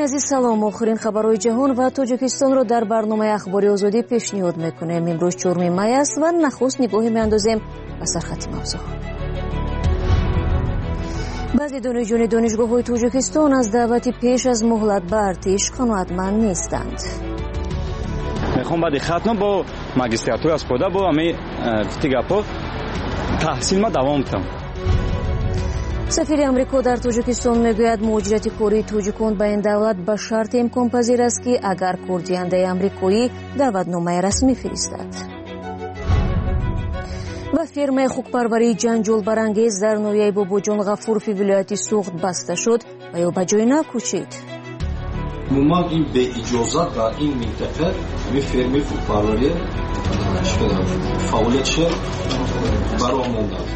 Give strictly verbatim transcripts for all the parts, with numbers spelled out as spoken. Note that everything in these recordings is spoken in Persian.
азиз салом. охирин хабарҳои ҷаҳон ва Тоҷикистонро дар барномаи ахбори озодӣ пешниҳод мекунем. имрӯз чорум май аст ва нахуст нигоҳе меандозем ба сархати мавзӯъ. баъзе донишҷӯёни донишгоҳҳои Тоҷикистон аз даъвати пеш аз муҳлат ба артиш қаноатманд нестанд. мехоҳам баъди хатно бо магистратура аспода бо ами тигапо таҳсил ма давом кунам. сафири амрико дар Тоҷикистон мегӯяд муҳоҷирати кории тоҷикон ба ин давлат ба шарти имконпазир аст ки агар кордиҳандаи амрикоӣ даъватномаи расмӣ фиристад. ва фермаи хукпарварии ҷанҷолбарангез дар ноҳияи Бобоҷон Ғафурови вилояти Суғд баста шуд ва ё ба ҷой нав кӯчид. умуман ин беиҷозат дар ин минтақа ҳамин фермаи хукпарварӣ фаъолияташ бароҳ мондааст.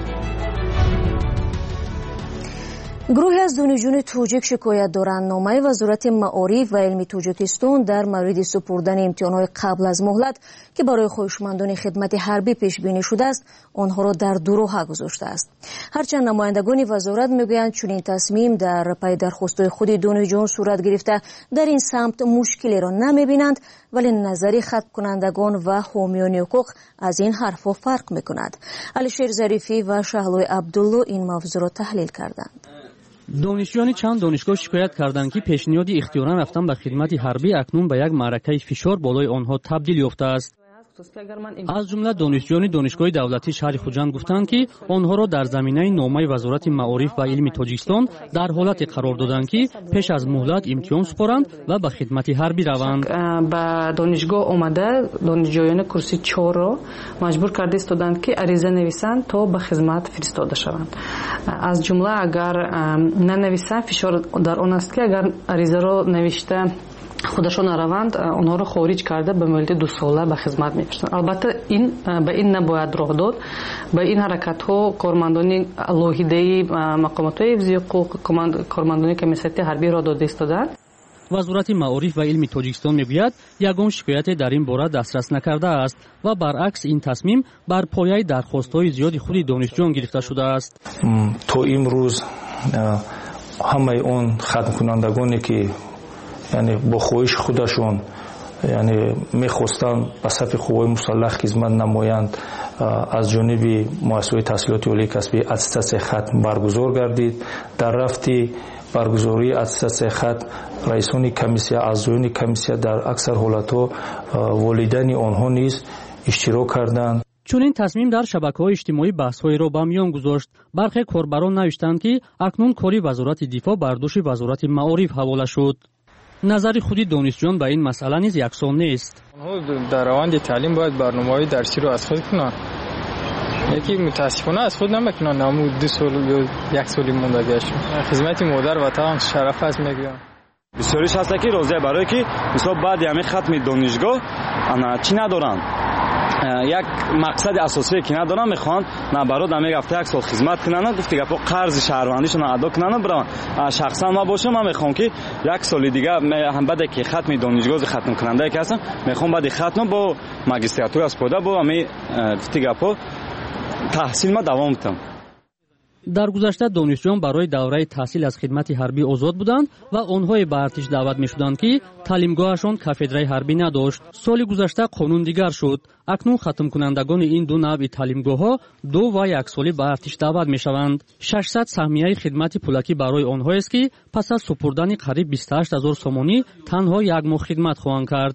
гурӯҳе аз донишҷӯёни тоҷик шикоят доранд номаи Вазорати маориф ва илми Тоҷикистон дар мавриди супурдани имтиҳонҳои қабл аз муҳлат ки барои хоҳишмандони хидмати ҳарбӣ пешбинӣ шудааст, онҳоро дар дуроҳа гузоштааст. ҳарчанд намояндагони вазорат мегӯянд чунин тасмим дар пайи дархостҳои худи донишҷӯён сурат гирифта дар ин самт мушкилеро намебинанд, вале назари хатмкунандагон ва ҳомиёни ҳуқуқ аз ин ҳарфҳо фарқ мекунад. Алишер Зарифӣ ва Шаҳлои Абдулло ин мавзӯъро таҳлил карданд. донишҷӯёни чанд донишгоҳ шикоят карданд ки пешниҳоди ихтиёран рафтан ба хидмати ҳарбӣ акнун ба як маъракаи фишор болои онҳо табдил ёфтааст. аз ҷумла донишҷӯёни донишгоҳи давлатии шаҳри Хуҷанд гуфтанд ки онҳоро дар заминаи номаи Вазорати маориф ва илми Тоҷикистон дар ҳолате қарор доданд ки пеш аз муҳлат имтиҳон супоранд ва ба хидмати ҳарбӣ раванд. ба донишгоҳ омада донишҷӯёни курси чорро маҷбур карда истоданд ки ариза нависанд то ба хизмат фиристода шаванд. аз ҷумла агар нанависанд, фишор дар он аст ки агар аризаро навишта худашон раванд, онҳоро хориҷ карда ба муддати ду сола ба хизмат мефиристанд. албатта ин ба ин набояд роҳ дод. ба ин ҳаракатҳо кормандони алоҳидаи мақомотҳои ҳифзи ҳуқуқ, кормандони комиссияти ҳарбӣ роҳ дода истоданд. Вазорати маориф ва илми Тоҷикистон мегӯяд ягон шикояте дар ин бора дастрас накардааст ва баръакс ин тасмим бар пояи дархостҳои зиёди худи донишҷӯён гирифта шудааст. то имрӯз ҳамаи он хатмкунандагоне ки яъне бо хоҳиши худашон яъне мехостанд ба сафи қувваҳои мусаллах хизмат намоянд, аз ҷониби муассисаҳои таҳсилоти олии касбии аттестатсияи хатм баргузор гардид. дар рафти баргузории аттестатсияи хатм раисони комиссия, аъзоёни комиссия дар аксар ҳолатҳо волидайни онҳо низ иштирок карданд. чунин тасмим дар шабакаҳои иҷтимоӣ баҳсҳоеро ба миён гузошт. бархе корбарон навиштанд ки акнун кори Вазорати дифоъ бар дӯши Вазорати маориф ҳавола шуд. назари худи донишҷӯён ба ин масъала низ яксон нест. онҳо дар раванди таълим бояд барномаҳои дарсиро аз худ кунанд. яки мутаассифона аз худ намекунанд. ҳамун ду сол ё як соли мондагиашон хизмати модар ватан шараф аст мегӯям. бисёриш ҳаста ки розия барое ки мисол баъди ҳамин хатми донишгоҳ ана чӣ надоранд, як мақсади асосие ки надоранд, мехоҳанд набарод ҳамин рафта як сол хизмат кунанд, гуфти гапо қарзи шаҳрвандишон адо кунанд бираванд. шахсан ман бошам, ман мехоҳам ки як соли дига баъде ки хатми донишгоҳ хатмкунандае ки ҳастам, мехоҳам баъди хатно бо магистратура аспода бо ҳамин гуфти гапо таҳсил ма давом кунам. дар гузашта донишҷӯён барои давраи таҳсил аз хидмати ҳарбӣ озод буданд ва онҳое ба артиш даъват мешуданд ки таълимгоҳашон кафедраи ҳарбӣ надошт. соли гузашта қонун дигар шуд. акнун хатмкунандагони ин ду навъи таълимгоҳҳо ду ва яксолӣ ба артиш даъват мешаванд. шашсад саҳмияи хидмати пулакӣ барои онҳоест ки пас аз супурдани қариб бисту ҳашт ҳазор сомонӣ танҳо як моҳ хидмат хоҳанд кард.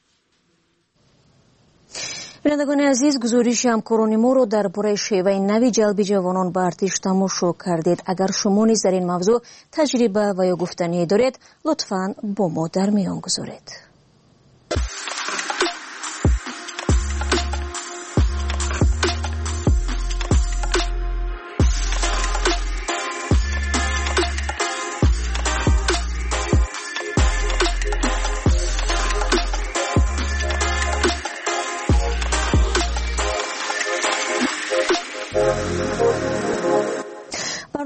бинандагони азиз, гузориши ҳамкорони моро дар бораи шеваи нави ҷалби ҷавонон ба артиш тамошо кардед. агар шумо низ дар ин мавзӯъ таҷриба ва ё гуфтание доред, лутфан бо мо дар миён гузоред.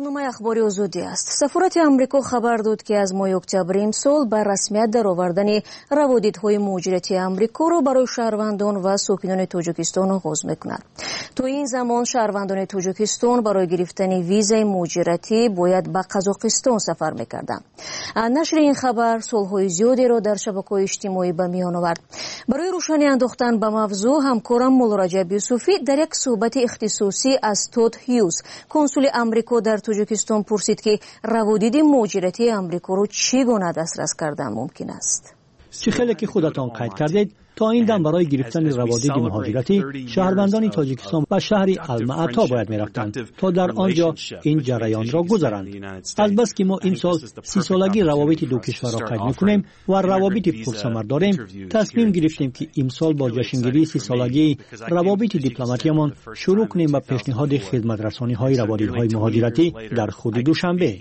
برنامه اخباری آزادی است. سفارت آمریکا خبر داد که از ماه اکتبر امسال بر رسمیت درآوردن روادیدهای مهاجرتی آمریکا را برای شهروندان و ساکنان تاجیکستان آغاز می‌کند. تا این زمان شهروندان تاجیکستان برای گرفتن ویزای مهاجرتی باید به قزاقستان سفر می‌کردند. نشر این خبر سال‌های زیادی را در شبکه‌های اجتماعی به میان آورد. برای روشنی انداختن به موضوع همکارم مولا رجب یوسفی در یک صحبت اختصاصی از تود هیوز کنسول آمریکا در تاجیکستان پرسید که روادید مهاجرتی آمریکا رو چگونه دسترس کردن ممکن است. چه خیلی که خودتان قید کردید تا این دم برای گرفتن روادید مهاجرتی شهروندان تاجیکستان به شهر المعطا باید می‌رفتند تا در آنجا این جریان را گذرند. البته که ما این سال سی سالگی روابط دو کشور را قید می‌کنیم و روابط پرثمر داریم، تصمیم گرفتیم که امسال با جشنگیری سی سالگی روابط دیپلماتیمان شروع کنیم با پیشنهاد خدمت رسانی‌های روادیدهای مهاجرتی در خود دوشنبه.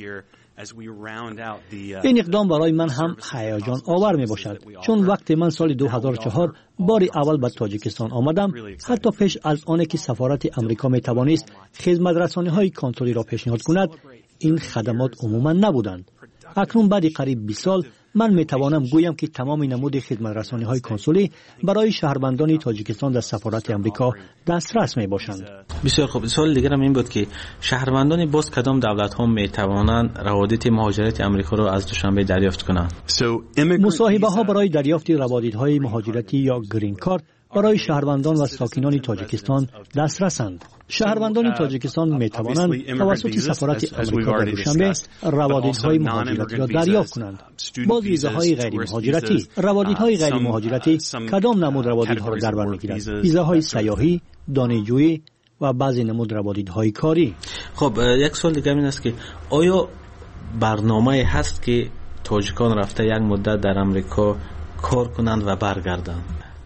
این اقدام برای من هم هیجان آور می باشد، چون وقتی من سال دو هزار و چهار باری اول به تاجیکستان آمدم، حتی پیش از آنکه که سفارت آمریکا می توانست خدمت رسانی های کنسولی را پیشنهاد کند، این خدمات عموما نبودند. اکنون بعد قریب بیست سال من می توانم گویم که تمام نمود خدمت رسانی های کنسولی برای شهروندان تاجیکستان در سفارت آمریکا دسترس می باشند. بسیار خوب. سوال دیگر هم این بود که شهروندان باز کدام دولت ها می توانند روادید مهاجرت آمریکا را از دوشنبه دریافت کنند؟ مصاحبه ها برای دریافت روادیدهای مهاجرتی یا گرین کارت برای شهروندان و ساکنان تاجیکستان دسترسند. شهروندان تاجیکستان می توانند توسط سفارت آمریکا در دوشنبه روادیدهای مهاجرتی را دریافت کنند. باز ویزاهای غیر مهاجرتی، روادیدهای غیر مهاجرتی کدام نمود روادیدها را در بر میگیرند؟ ویزاهای سیاحی، دانشجویی و بعضی نمود روادیدهای کاری. خب یک سوال دیگه این است که آیا برنامه هست که تاجیکان رفته یک مدت در آمریکا کار کنند و برگردند؟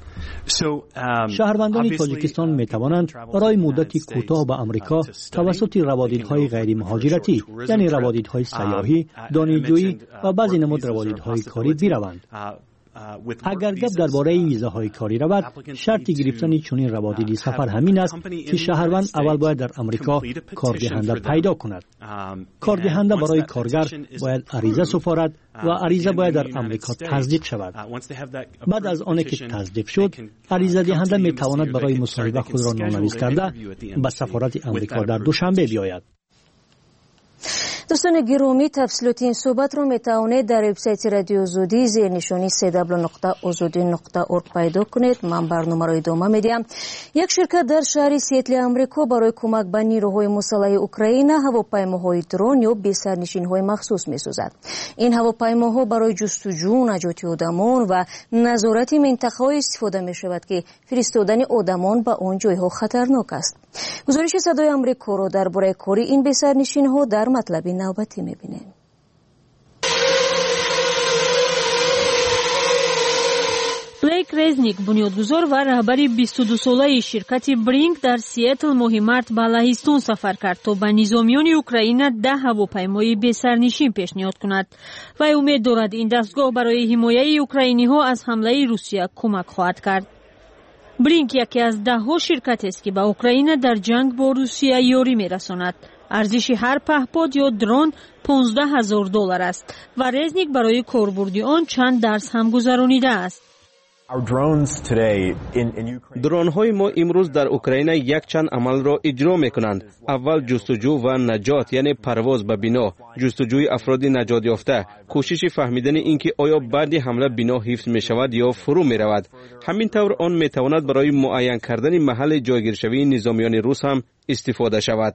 شهروندان تاجیکستان می توانند برای مدتی کوتاه به آمریکا توسط روادیدهای غیر مهاجرتی، یعنی روادیدهای سیاحی، دانشجویی و بعضی نمود روادیدهای کاری بروند. اگر گپ درباره ویزاهای کاری رود، شرط گرفتن چنین روادیدی سفر همین است که شهروند اول باید در آمریکا کاردهنده پیدا کند. کاردهنده برای کارگر باید عریضه سپارد و عریضه باید در آمریکا تصدیق شود. بعد از آنکه که تصدیق شد، عریضه دهنده می تواند برای مصاحبه خود را نامنویس کرده به سفارت آمریکا در دوشنبه بیاید. دوستان گرامی، تفصیلات این صحبت رو میتوانید در وبسایت رادیو آزادی زیر نشانی سی دبلیو نقطه آزادی نقطه اورگ پیدا کنید. من برنامه را ادامه میدم. یک شرکت در شهر سیاتل آمریکا برای کمک به نیروهای مسلح اوکراین هواپیماهای درون یا بی سرنشین‌های مخصوص میسازد. این هواپیماها برای جستجو، نجات آدمان و نظارت منطقه‌های استفاده میشود که فرستادن آدمان به آن جایها خطرناک است. گزارش صدای آمریکا را درباره کاری این بی سرنشین‌ها در مطلب نوبتی می‌بینیم. بلیک رزنیک بنیادگذار و رهبر بیست و دو ساله شرکت برینگ در سیاتل ماه مارت به لهستان سفر کرد تا به نظامیان اوکراین ده هواپیمای بی سرنشین پیشنهاد کند و امید دارد این دستگاه برای حمایت اوکراینی‌ها از حمله روسیه کمک خواهد کرد. برینگ یکی از ده ها شرکت است که به اوکراین در جنگ با روسیه یاری می‌رساند. ارزش هر پهپاد یا درون پانزده هزار دلار است و رزنیک برای کاربردی آن چند درس هم گذرانیده است. درون های ما امروز در اوکراین یک چند عمل را اجرا می کنند. اول جستجو و نجات، یعنی پرواز به بنا، جستجوی افراد نجات یافته، کوشش فهمیدن اینکه آیا بعد حمله بنا حفظ می شود یا فرو می رود. همین طور آن می تواند برای معین کردن محل جایگیرشوی نظامیان روس هم استفاده شود.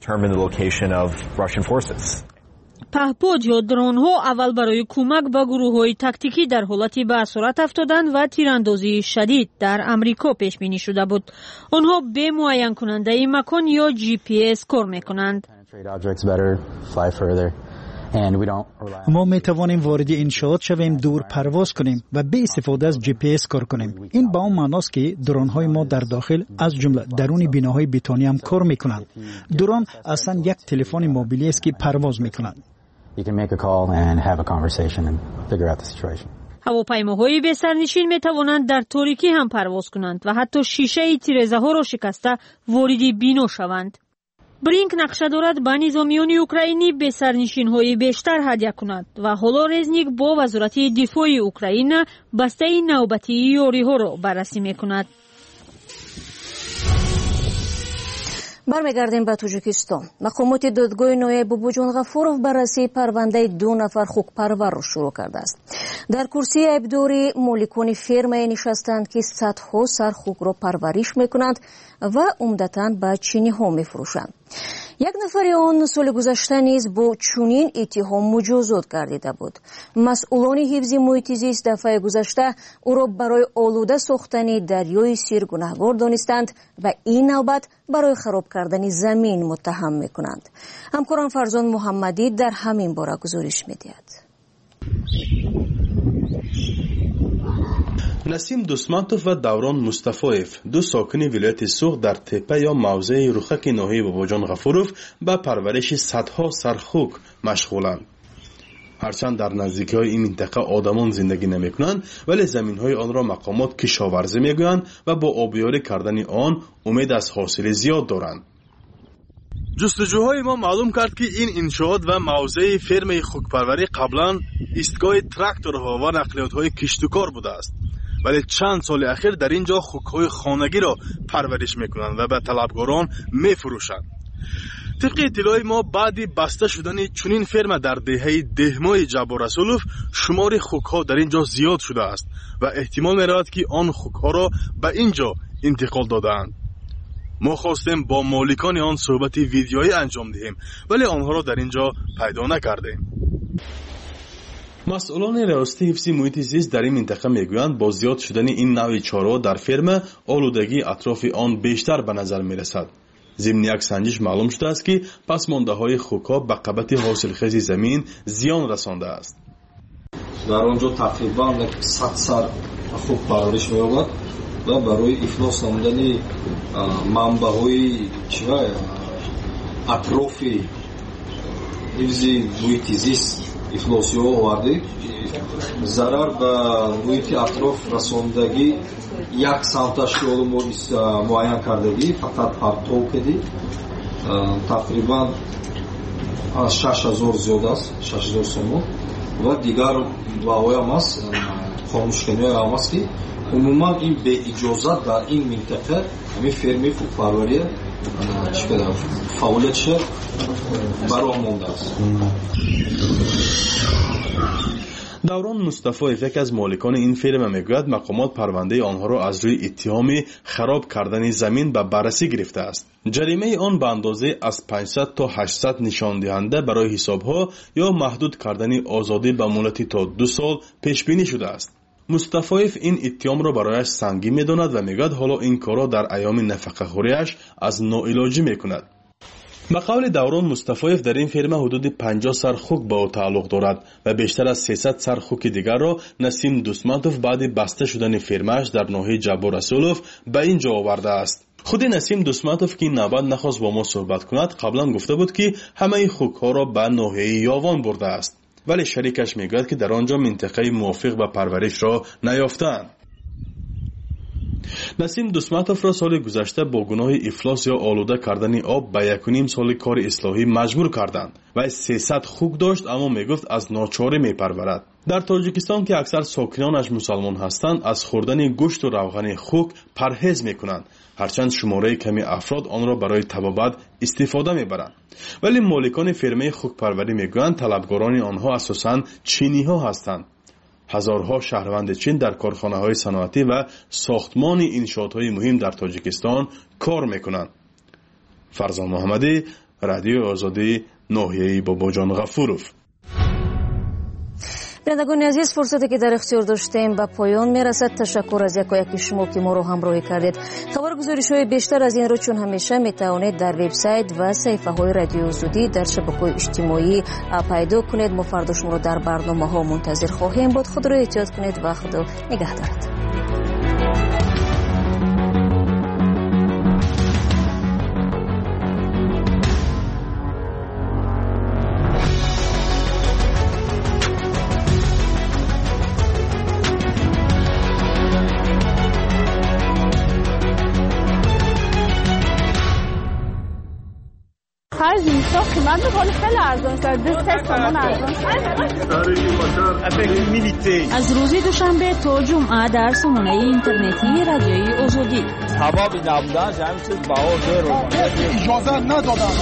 پهپاد یا درون ها اول برای کمک به گروه های تاکتیکی در حالتی به اسارت افتادن و تیراندازی شدید در امریکا پیش بینی شده بود. آنها به معین کننده ای مکان یا جی پی اس کار میکنند. ما می توانیم وارد انشاءات شویم، دور پرواز کنیم و به استفاده از جی پی اس کار کنیم. این با اون معناست که درون های ما در داخل از جمله درون بناهای بتونی هم کار میکنند. درون اصلا یک تلفن موبیلی است که پرواز میکنند. هواپیماهای بی سرنشین می توانند در تاریکی هم پرواز کنند و حتی شیشه تیره‌زا ها را شکسته وارد بنا شوند. бринк нақша дорад ба низомиёни украинӣ бесарнишинҳои бештар ҳадя кунад ва ҳоло резник бо вазорати дифои украина бастаи навбатии ёриҳоро баррасӣ мекунад. бармегардем ба тоҷикистон. мақомоти додгоҳи нояб бобоҷон ғафуров баррасии парвандаи ду нафар хукпарварро шурӯъ кардааст. дар курсии айбдорӣ моликони фермае нишастанд ки садҳо сар хукро парвариш мекунанд ва умдатан ба чиниҳо мефурӯшанд. як нафари он соли гузашта низ бо чунин иттиҳом муҷозот гардида буд. масъулони ҳифзи муҳити зист дафъаи гузашта ӯро барои олуда сохтани дарёи сир гунаҳгор донистанд ва ин навбат барои хароб кардани замин муттаҳам мекунанд. ҳамкорам фарзон муҳаммадӣ дар ҳамин бора гузориш медиҳад. насим дусматов ва даврон мустафоев ду сокини вилояти суғ дар теппа ё мавзеи рухаки ноҳияи бобоҷон ғафуров ба парвариши садҳо сархук машғуланд. ҳарчанд дар наздикиҳои ин минтақа одамон зиндагӣ намекунанд, вале заминҳои онро мақомот кишоварзӣ мегӯянд ва бо обёрӣ кардани он умед аз ҳосили зиёд доранд. ҷустуҷӯҳои мо маълум кард, ки ин иншоот ва мавзеи фермаи хукпарварӣ қаблан истгоҳи тракторҳо ва нақлиётҳои киштукор будааст, вале чанд соли ахир дар ин ҷо хукҳои хонагиро парвариш мекунанд ва ба талабгорон мефурӯшанд. тибқи иттилои мо баъди баста шудани чунин ферма дар деҳаи деҳмои ҷаббор расулов шумори хукҳо дар ин ҷо зиёд шудааст ва эҳтимол меравад, ки он хукҳоро ба ин ҷо интиқол додаанд. мо хостем бо моликони он суҳбати видеоӣ анҷом диҳем, вале онҳоро дар ин ҷо пайдо накардем. масъулони раёсати ҳифзи муҳити зист дар ин минтақа мегӯянд, бо зиёд шудани ин навъи чораҳо дар ферма олудагии атрофи он бештар ба назар мерасад. зимни як санҷиш маълум шудааст, ки пасмондаҳои хукҳо ба қабати ҳосилхези замин зиён расондааст. дар он ҷо тақрибан сад сар хук парвариш меёбад ва барои ифлос намудани манбаъҳои атрофи ҳифзи муҳити зист ифлосиҳо оварди, зарар ба муҳити атроф расондагӣ як самташки ҳоло мо муайян кардагӣ фақат партов кади тақрибан шаш ҳазор зиёд аст, шаш ҳазор сомон ва дигар ваоям аст, хомӯшканиҳои ам аст, ки умуман ин беиҷозат дар ин минтақа ҳамин ферми фукпарвария фаъолиятша бароҳ мондааст. даврон мустафоев яке аз моликони ин ферма мегӯяд, мақомот парвандаи онҳоро аз рӯи иттиҳоми хароб кардани замин ба баррасӣ гирифтааст. ҷаримаи он ба андозаи аз панҷсад то ҳаштсад нишондиҳанда барои ҳисобҳо ё маҳдуд кардани озодӣ ба муддати то ду сол пешбинӣ шудааст. мустафоев ин иттиҳомро барояш сангин медонад ва мегӯяд, ҳоло ин корро дар айёми нафақахӯрияш аз ноилоҷӣ мекунад. ба қавли даврон мустафоев дар ин ферма ҳудуди панҷоҳ сар хук ба ӯ тааллуқ дорад ва бештар аз сесад сар хуки дигарро насим дусматов баъди баста шудани фермааш дар ноҳияи ҷаббор расулов ба ин ҷо овардааст. худи насим дусматов, ки ин навбат нахост бо мо суҳбат кунад, қаблан гуфта буд, ки ҳамаи хукҳоро ба ноҳияи ёвон бурдааст, вале шарикаш мегӯяд, ки дар он ҷо минтақаи мувофиқ ба парваришро наёфтаанд. насим дусматовро соли гузашта бо гуноҳи ифлос ё олуда кардани об ба якуним соли кори ислоҳӣ маҷбур карданд. вай сесад хук дошт, аммо мегуфт аз ночорӣ мепарварад. дар тоҷикистон, ки аксар сокинонаш мусалмон ҳастанд, аз хӯрдани гӯшту равғани хук парҳез мекунанд, ҳарчанд шумораи ками афрод онро барои табобат истифода мебаранд. вале моликони фермаи хукпарварӣ мегӯянд, талабгорони онҳо асосан чиниҳо ҳастанд. ҳазорҳо шаҳрванди чин дар корхонаҳои саноатӣ ва сохтмони иншоотҳои муҳим дар тоҷикистон кор мекунанд. фарзон муҳаммадӣ, радиои озодӣ, ноҳияи бобоҷон ғафуров. бинандагони азиз, фурсате ки дар ихтиёр доштем ба поён мерасад. ташаккур аз якояки шумо ки моро ҳамроҳӣ кардед. хабаргузоришҳои бештар аз инро чун ҳамеша метавонед дар вебсайт ва саҳифаҳои радиои озодӣ дар шабакаҳои иҷтимоӣ пайдо кунед. мо фардо шуморо дар барномаҳо мунтазир хоҳем буд. худро эҳтиёт кунед ва худо нигаҳдорад. خرج نیستا قیمت ولی خیلی ارزان است. دو سه تومن ارزان است. از روز دوشنبه تا جمعه در سامانه اینترنتی رادیوی آزادی. هوا بی نبودن همین چیز بها زیر اجازه ندادن.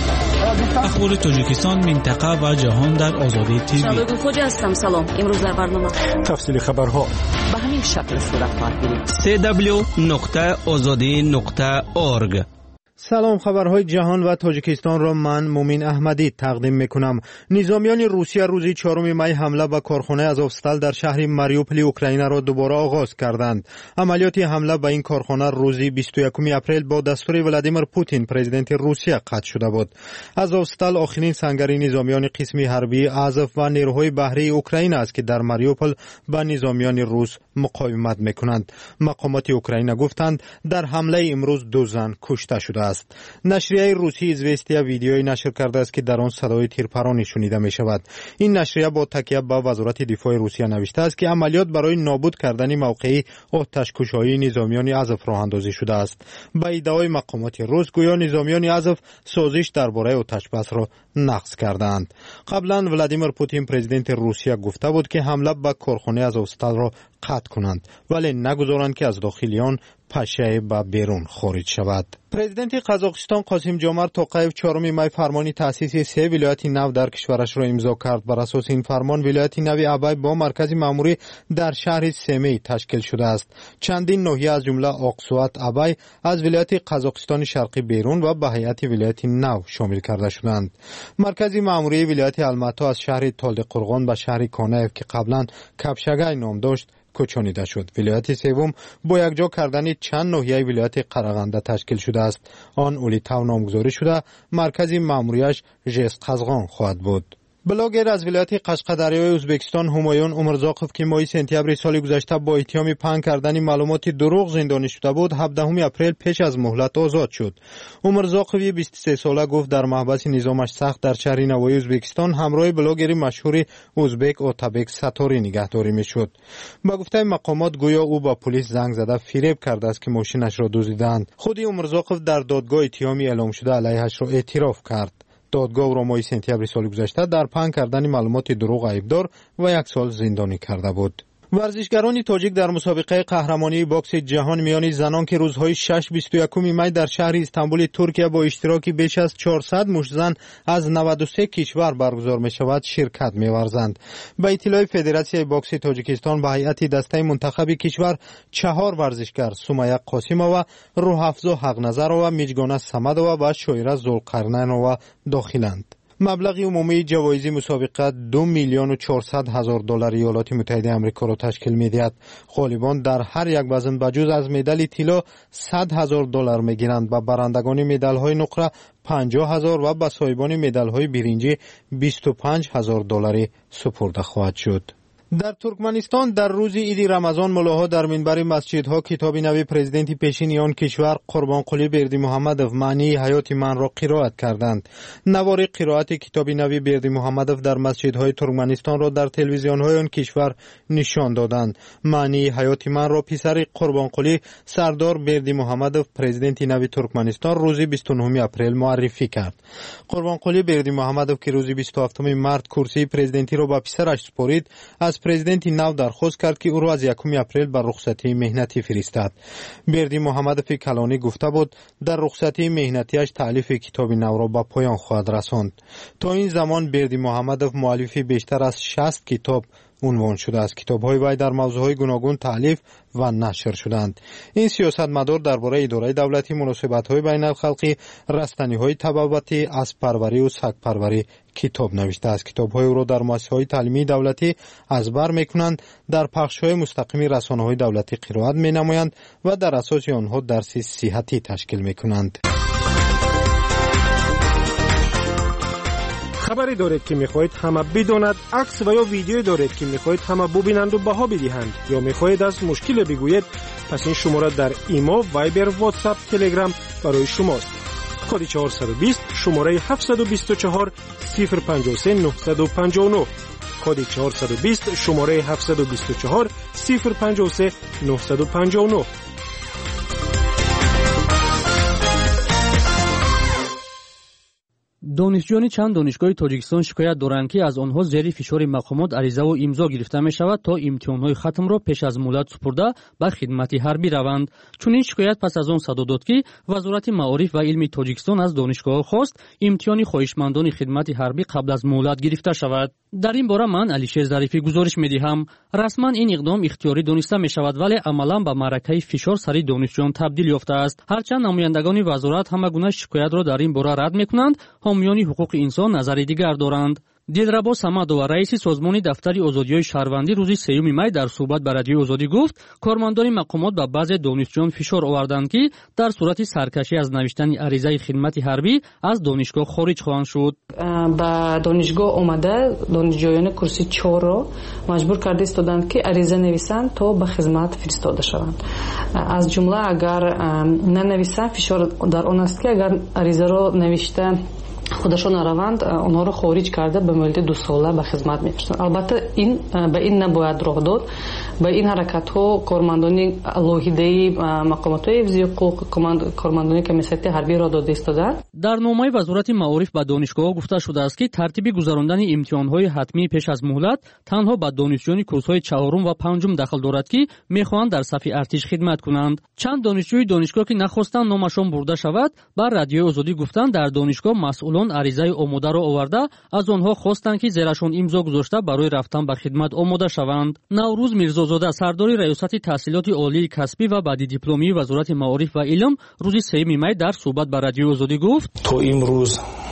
اخبار تاجیکستان، منطقه و جهان در آزادی تیوی. شبگو خوجا هستم. سلام. امروز در برنامه تفصیل خبرها به همین شکل صورت خواهد گرفت. سی دبلیو نقطه آزادی نقطه اورگ. سلام، خبرهای جهان و تاجیکستان را من مومین احمدی تقدیم میکنم. نظامیان روسیه روز چهارم می حمله به کارخانه آزوفستال در شهر ماریوپول اوکراین را دوباره آغاز کردند. عملیات حمله به این کارخانه روز بیست و یکم اپریل با دستور ولادیمیر پوتین پرزیدنت روسیه قطع شده بود. آزوفستال آخرین سنگری نظامیان قسم حربی آزوف و نیروهای بحری اوکراین است که در ماریوپول به نظامیان روس مقاومت میکنند. مقامات اوکراین گفتند در حمله امروز دو زن کشته شده است. نشریه روسی ایزوستیا ویدیویی نشر کرده است که در آن صدای تیرپرانی شنیده می شود. این نشریه با تکیه به وزارت دفاع روسیه نوشته است که عملیات برای نابود کردن موقعی آتش‌کش‌های نظامیان آزوف راه اندازی شده است. به ادعای مقامات روس گویا نظامیان آزوف سازش درباره آتش‌بس را نقض کردند. قبلا ولادیمیر پوتین پرزیدنت روسیه گفته بود که حمله به کارخانه آزوفستال را قطع کنند ولی نگذارند که از داخل آن پشه به بیرون خارج شود. پرزیدنت قزاقستان قاسم جومرت توقیف چهارم می فرمانی تأسیس سه ولایت نو در کشورش را امضا کرد. بر اساس این فرمان ولایت نو ابای با مرکز مأموری در شهر سمی تشکیل شده است. چندین ناحیه از جمله آقسوات ابای از ولایت قزاقستان شرقی بیرون و به هیئت ولایت نو شامل کرده شدند. مرکز مأموری ولایت الماتا از شهر تالقرغان به شهر کانایف که قبلا کپشگای نام داشت کوچانیده شد. ولایت سوم با یکجا کردن چند ناحیه ولایت قرغنده تشکیل شده است. آن اولیتاو نامگذاری شده مرکز مأموریش ژسقزغان خواهد بود. بلاگر از ولایت قشقدریای ازبکستان همایون عمرزاقوف که ماه سپتامبر سال گذشته با اتهام پنهان کردن معلومات دروغ زندانی شده بود هفدهم اپریل پیش از مهلت آزاد شد. عمرزاقوف بیست و سه ساله گفت در محبس نظامش سخت در شهر نوای ازبکستان همراه بلاگر مشهور ازبک اوتابک ستاری نگهداری میشد. با گفته مقامات گویا او با پلیس زنگ زده فریب کرده است که ماشینش را دزدیدند. خود عمرزاقوف در دادگاه اتهامی اعلام شده علیهش را اعتراف کرد. دادگاه او را ماه سپتامبر سال گذشته در پنهان کردن معلومات دروغ عیبدار و یک سال زندانی کرده بود. ورزشگران تاجیک در مسابقه قهرمانی باکس جهان میان زنان که روزهای شش بیست و یکم می در شهر استانبول ترکیه با اشتراک بیش از چهارصد مشتزن از نود و سه کشور برگزار می شود شرکت می ورزند. به اطلاع فدراسیون باکس تاجیکستان به هیئت دسته منتخب کشور چهار ورزشگر سمیه قاسمова، روحافزا حقنظرova، میجگانه صمدova و شایره ذوالقرنینova داخلند. مبلغ عمومی جوایز مسابقه دو میلیون و چهارصد هزار دلار ایالات متحده آمریکا را تشکیل می‌دهد. غالبان در هر یک وزن بجز از مدال طلا صد هزار دلار می‌گیرند و برندگان مدال‌های نقره پنجاه هزار و به صاحبان مدال‌های برنجی بیست و پنج هزار دلاری سپرده خواهد شد. در ترکمنستان در روز عید رمضان ملاها در منبر مسجدها کتاب نو پرزیدنت پیشین آن کشور قربانقلی بردیمحمدوف معنی حیات من را قرائت کردند. نوار قرائت کتاب نو بردیمحمدوف در مسجدهای ترکمنستان را در تلویزیون‌های آن کشور نشان دادند. معنی حیات من را پسر قربانقلی سردار بردیمحمدوف پرزیدنت نو ترکمنستان روز بیست و نهم اپریل معرفی کرد. قربانقلی بردیمحمدوف که روز بیست و هفتم مارس کرسی پرزیدنتی را به پسرش سپرید از پرزیدنت نو درخواست کرد که او را از یکم اپریل بر رخصتی مهنتی فرستد. بردیمحمدوف کلانی گفته بود در رخصتی مهنتیش تالیف کتاب نو را به پایان خواهد رساند. تا این زمان بردیمحمدوف مؤلف بیشتر از شصت کتاب عنوان شده است. کتاب‌های وی در موضوعهای گوناگون تالیف و نشر شدند. این سیاستمدار درباره اداره دولتی، مناسبت‌های بین‌الخلقی، رستنی‌های تبابتی، اسب‌پروری و سگ‌پروری کتاب نوشته است. کتاب‌های او را در مؤسسه‌های تعلیمی دولتی ازبر می‌کنند، در پخش‌های مستقیم رسانه‌های دولتی قرائت می‌نمایند و در اساس آنها درس صحتی تشکیل می‌کنند. خبری دارید که میخواهید همه بداند، عکس و یا ویدیویی دارید که میخواهید همه ببینند و بها بدهند، یا میخواهید از مشکل بگویید، پس این شماره در ایما، وایبر، واتساپ، تلگرام برای شماست. کد چهارصد و بیست شماره هفتصد و بیست و چهار صفر پنجاه و سه نهصد و پنجاه و نه. کد چهارصد و بیست شماره هفتصد و بیست و چهار صفر پنجاه و سه نهصد و پنجاه و نه. донишҷӯёни чанд донишгоҳи тоҷикистон шикоят доранд ки аз онҳо зери фишори мақомот аризаву имзо гирифта мешавад то имтиҳонҳои хатмро пеш аз муддат супурда ба хидмати ҳарбӣ раванд. Чунин шикоят пас аз он садо дод ки вазорати маориф ва илми тоҷикистон аз донишгоҳҳо хост имтиҳони хоҳишмандони хидмати ҳарбӣ қабл аз муҳлат гирифта шавад. дар ин бора ман Алишер Зарифӣ гузориш медиҳам. Расман ин иқдом ихтиёрӣ дониста мешавад, вале амалан ба маъракаи фишор сари донишҷӯён табдил ёфтааст. ҳарчанд намояндагони вазорат ҳама гуна шикоятро дар ин бора рад мекунанд, ҳомиёни ҳуқуқи инсон назари дигар доранд. Дилрабо Самадова, раиси созмони дафтари озодиҳои шаҳрвандӣ рӯзи сеюми май дар суҳбат ба Радиои Озодӣ гуфт, кормандони мақомот ба баъзе донишҷӯён фишор оварданд ки дар сурати саркашӣ аз навиштани аризаи хидмати ҳарбӣ аз донишгоҳ хориҷ хоҳанд шуд. ба донишгоҳ омада донишҷӯёни курси чорро маҷбур карда истоданд ки ариза нависанд то ба хизмат фиристода шаванд. аз ҷумла агар нанависанд, фишор дар он аст ки агар аризаро навишта худашон раванд, онҳоро хориҷ карда ба муддати ду сола ба хизмат мефиристанд. албатта ин ба ин набояд роҳ дод. ба ин ҳаракатҳо кормандони алоҳидаи мақомотҳои ҳифзи ҳуқуқ, кормандони комиссияти ҳарбиро дода истоданд. дар номаи вазорати маориф ба донишгоҳҳо гуфта шудааст ки тартиби гузарондани имтиҳонҳои ҳатмӣ пеш аз муҳлат танҳо ба донишҷӯёни курсҳои чаҳорум ва панҷум дахл дорад ки мехоҳанд дар сафи артиш хидмат кунанд. чанд донишҷӯи донишгоҳ ки нахостанд номашон бурда шавад, ба Радиои Озодӣ гуфтанд дар донишгоҳ масъулон аризаи омодаро оварда аз онҳо хостанд ки зерашон имзо гузошта барои рафтан ба хидмат омода шаванд. Наврӯз Мирзозода, сардори раёсати таҳсилоти олии касбӣ ва баъдидипломии вазорати маориф ва илм, рӯзи сеюми май дар суҳбат ба Радиои Озодӣ гуфт: то имрӯз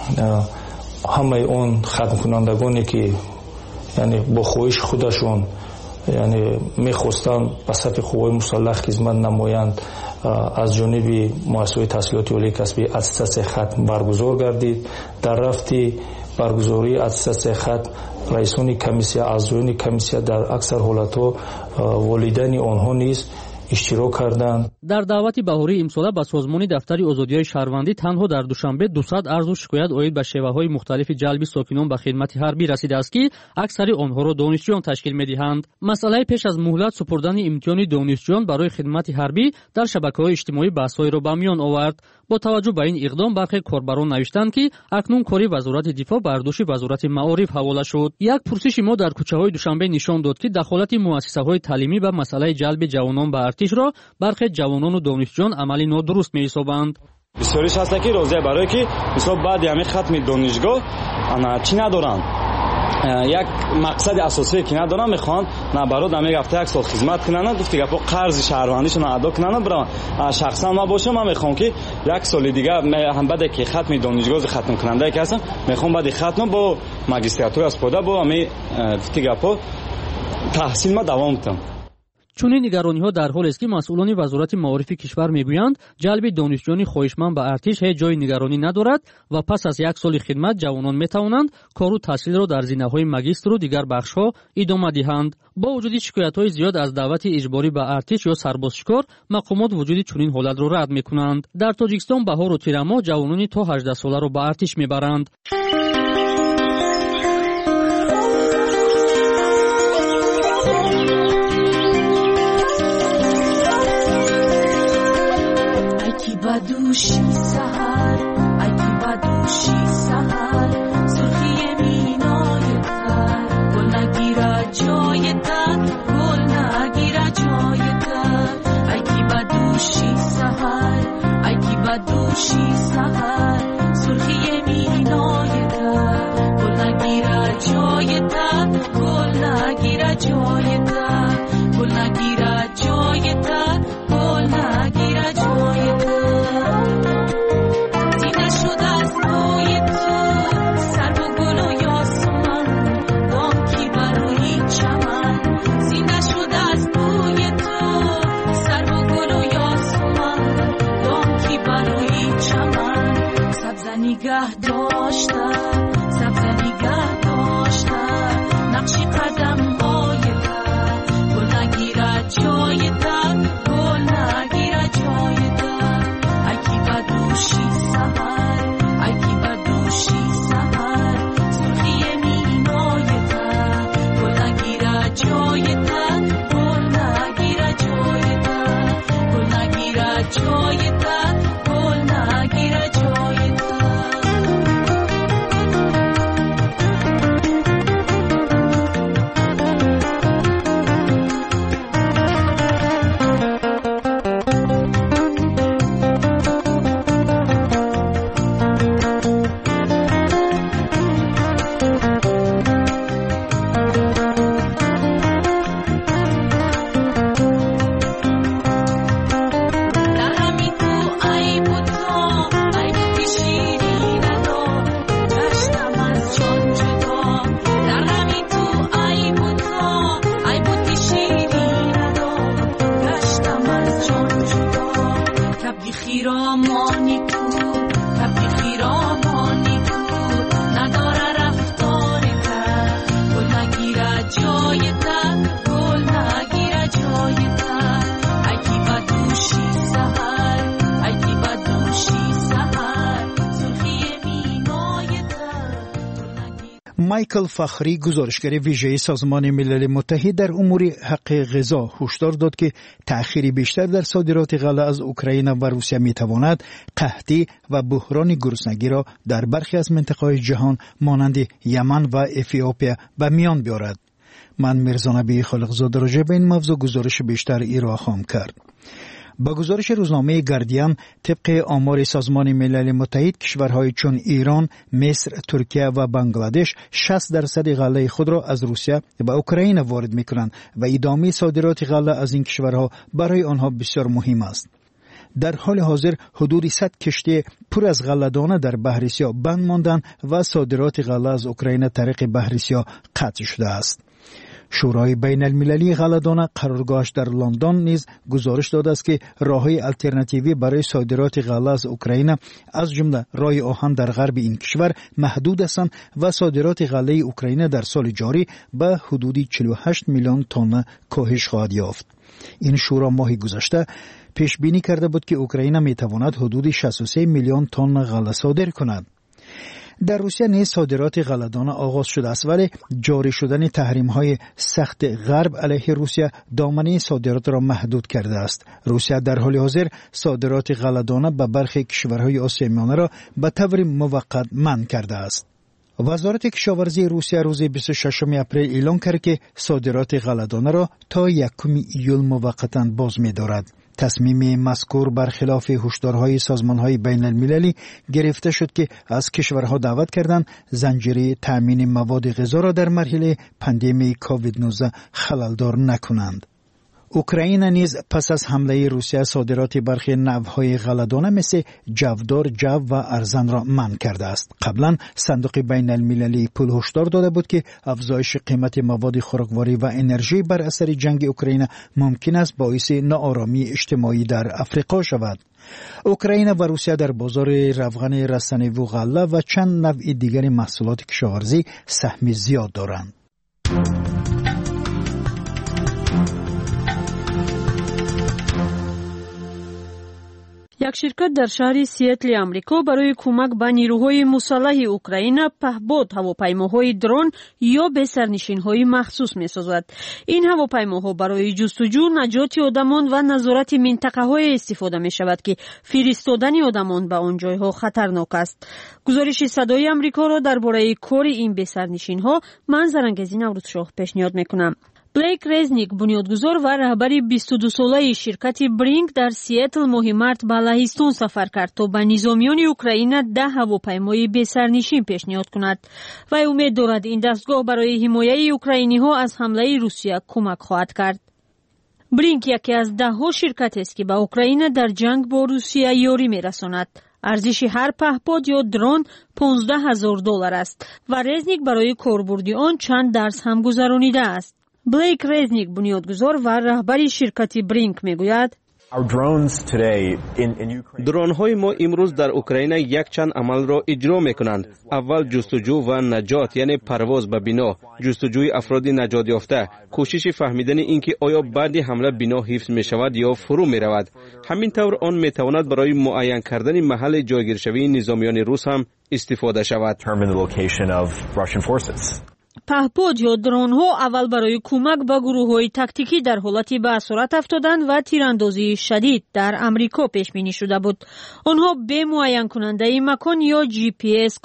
ҳамаи он хатмкунандагоне ки яъне бо хоҳиши худашон яъне мехостанд ба сафи қувваҳои мусаллах хизмат намоянд, аз ҷониби муассисаҳои таҳсилоти олии касбӣ аттестатсияи хатм баргузор гардид. дар рафти баргузории аттестатсияи хатм раисони комиссия, аъзоёни комиссия дар аксар ҳолатҳо волидайни онҳо низ иштирок карданд. дар даъвати баҳории имсола ба созмони дафтари озодиҳои шаҳрвандӣ танҳо дар душанбе дусад арзу шикоят оид ба шеваҳои мухталифи ҷалби сокинон ба хидмати ҳарбӣ расидааст ки аксари онҳоро донишҷӯён ташкил медиҳанд. масъалаи пеш аз муҳлат супурдани имтиҳони донишҷӯён барои хидмати ҳарбӣ дар шабакаҳои иҷтимоӣ баҳсҳоеро ба миён овард. бо таваҷҷӯҳ ба ин иқдом бархе корбарон навиштанд ки акнун кори вазорати дифоъ бар дӯши вазорати маориф ҳавола шуд. як пурсиши мо дар кӯчаҳои душанбе нишон дод ки дахолати муассисаҳои таълимӣ ба масъалаи ҷалби ҷавонон ба артишро бархе ҷавонону донишҷӯён амали нодуруст меҳисобанд. бисёриш ҳаста ки розия барое ки мисол баъди ҳамин хатми донишгоҳ ана чӣ надоранд, як мақсади асосие ки надоранд, мехоҳанд набарод ҳамин рафта як сол хизмат кунанд, гуфти гапо қарзи шаҳрвандишон адо кунанд. бирам шахсан ман бошам, ман мехоҳам ки як соли дигар ҳам баъде ки хатми донишгоҳ хатмкунандае ки ҳастам, мехоҳам баъди хатм бо магистратура испода бо ҳамин гуфти гапо таҳсил ма давом кунам. чунин нигарониҳо дар ҳолест ки масъулони вазорати маорифи кишвар мегӯянд ҷалби донишҷӯёни хоҳишманд ба артиш ҳеҷ ҷои нигаронӣ надорад ва пас аз як соли хидмат ҷавонон метавонанд кору таҳсилро дар зинаҳои магистру дигар бахшҳо идома диҳанд. бо вуҷуди шикоятҳои зиёд аз даъвати иҷборӣ ба артиш ё сарбозшикор, мақомот вуҷуди чунин ҳолатро рад мекунанд. дар тоҷикистон баҳору тирамоҳ ҷавонони то ҳаждаҳ соларо ба артиш мебаранд. badoushi sahar ayki badoushi sahar surxi minoyetar gol nagira joyetar gol nagira joyetar ayki badoushi sahar ayki badoushi sahar surxi minoyetar gol nagira joyetar gol nagira joyetar gol nagira joyetar gol nagira joyetar نگاه داشته سبز نگاه داشته نقشی قدم هایده گل نگیره جایده گل نگیره جایده اکی بدوشی سهر اکی بدوشی سهر سرخی مینایده گل نگیره جایده گل نگیره جایده گل نگیره جایده گل نگیره جایده مایکل فخری گزارشگر ویژه سازمان ملل متحد در امور حق غذا هشدار داد که تأخیر بیشتر در صادرات غله از اوکراین و روسیه میتواند قحطی و بحران گرسنگی را در برخی از مناطق جهان مانند یمن و اتیوپیا به میان بیاورد. من میرزا نبی خالقزاده راجع به این موضوع گزارش بیشتر ایرا خواهم کرد. با گزارش روزنامه گاردین، طبق آمار سازمان ملل متحد، کشورهای چون ایران، مصر، ترکیه و بنگلادش شصت درصد غله خود را از روسیه و اوکراین وارد می‌کنند و ادامه صادرات غله از این کشورها برای آنها بسیار مهم است. در حال حاضر حدود صد کشتی پر از غله‌دانه در بحر سیاه بند ماندند و صادرات غله از اوکراین طریق بحر سیاه قطع شده است. شورای بین المللی غله‌دانه قرارگاهش در لندن نیز گزارش داده است که راه‌های الटरनेटिव्ی برای صادرات غله از اوکراین از جمله راه آهن در غرب این کشور محدود هستند و صادرات غله اوکراین در سال جاری به حدود چهل و هشت میلیون تن کاهش خواهد یافت. این شورا ماه گذشته پیش بینی کرده بود که اوکراین میتواند حدود شصت و سه میلیون تن غله صادر کند. در روسیه نیز صادرات غله‌دانه آغاز شده است، ولی جاری شدن تحریم‌های سخت غرب علیه روسیه دامنه صادرات را محدود کرده است. روسیه در حال حاضر صادرات غله‌دانه به برخی کشورهای آسیای میانه را به طور موقت منع کرده است. وزارت کشاورزی روسیه روز بیست و ششم اپریل اعلام کرد که صادرات غله‌دانه را تا یکم ایول موقتا باز می‌دارد. تصمیم مذکور برخلاف هشدارهای سازمانهای بین المللی گرفته شد که از کشورها دعوت کردند زنجیره تأمین مواد غذا را در مرحله پاندمی کووید نوزده خللدار نکنند. اوکراین نیز پس از حمله روسیه صادرات برخی نوع‌های غله‌دانه مثل جودار، جو و ارزن را منع کرده است. قبلا صندوق بین المللی پول هشدار داده بود که افزایش قیمت مواد خوراکواری و انرژی بر اثر جنگ اوکراین ممکن است باعث ناآرامی اجتماعی در افریقا شود. اوکراین و روسیه در بازار روغن رستنی و غله و چند نوع دیگر محصولات کشاورزی سهم زیاد دارند. یک شرکت در شهر سیاتل آمریکا برای کمک به نیروهای مسلح اوکراین پهباد هواپیماهای درون یا به سرنشین‌های مخصوص می‌سازد. این هواپیماها برای جستجو، نجات آدمان و نظارت منطقه‌های استفاده می‌شود که فرستادن آدمان به آن جایها خطرناک است. گزارش صدای آمریکا را درباره کار این به سرنشین‌ها من زرنگزی نوروزشاه پیشنهاد می‌کنم. بلیک رزنیک بنیادگذار و رهبر بیست و دو ساله شرکت برینگ در سیاتل ماه مارت به لهستان سفر کرد تا به نظامیان اوکراین ده هواپیمای بسرنشین پیشنهاد کند و امید دارد این دستگاه برای حمایت اوکراینی ها از حمله روسیه کمک خواهد کرد. برینگ یکی از ده ها شرکت است که به اوکراین در جنگ با روسیه یاری می رساند. ارزش هر پهپاد یا درون پانزده هزار دلار است و رزنیک برای کاربرد آن چند درس هم گذرانیده است. بلیک رزنیک بنیادگذار و رهبر شرکت برینگ میگوید درون های ما امروز در اوکراین یک چند عمل را اجرا می کنند. اول جستجو و نجات یعنی پرواز به بنا، جستجوی افراد نجات یافته، کوشش فهمیدن اینکه آیا بعد حمله بنا حفظ می شود یا فرو می رود. همین طور آن می تواند برای معین کردن محل جایگیرشوی نظامیان روس هم استفاده شود. پهپاد یا درون ها اول برای کمک به گروه های تاکتیکی در حالت به اسارت افتادن و تیراندازی شدید در امریکا پیش بینی شده بود. آنها به معین کننده مکان یا جی پی اس